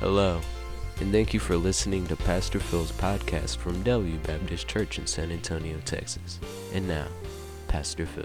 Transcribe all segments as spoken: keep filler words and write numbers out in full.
Hello, and thank you for listening to Pastor Phil's podcast from Delview Baptist Church in San Antonio, Texas. And now, Pastor Phil.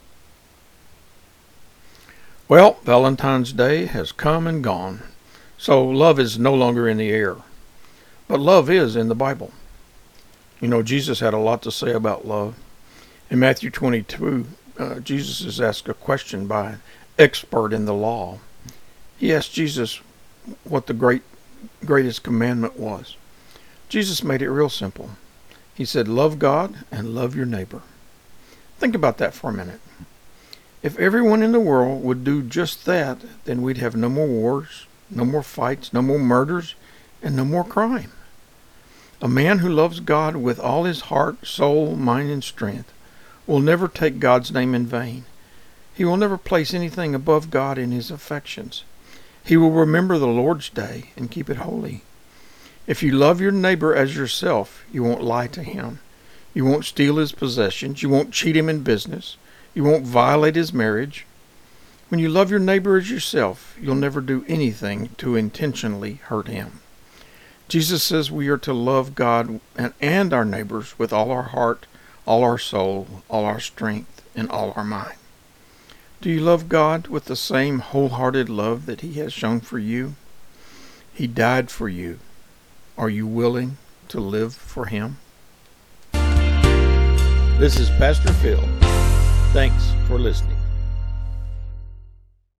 Well, Valentine's Day has come and gone, so love is no longer in the air. But love is in the Bible. You know, Jesus had a lot to say about love. In Matthew twenty-two, uh, Jesus is asked a question by an expert in the law. He asked Jesus what the great, greatest commandment was. Jesus made it real simple. He said, love God and love your neighbor. Think about that for a minute. If everyone in the world would do just that, then we'd have no more wars, no more fights, no more murders, and no more crime. A man who loves God with all his heart, soul, mind, and strength will never take God's name in vain. He will never place anything above God in his affections. He will remember the Lord's day and keep it holy. If you love your neighbor as yourself, you won't lie to him. You won't steal his possessions. You won't cheat him in business. You won't violate his marriage. When you love your neighbor as yourself, you'll never do anything to intentionally hurt him. Jesus says we are to love God and, and our neighbors with all our heart, all our soul, all our strength, and all our mind. Do you love God with the same wholehearted love that He has shown for you? He died for you. Are you willing to live for Him? This is Pastor Phil. Thanks for listening.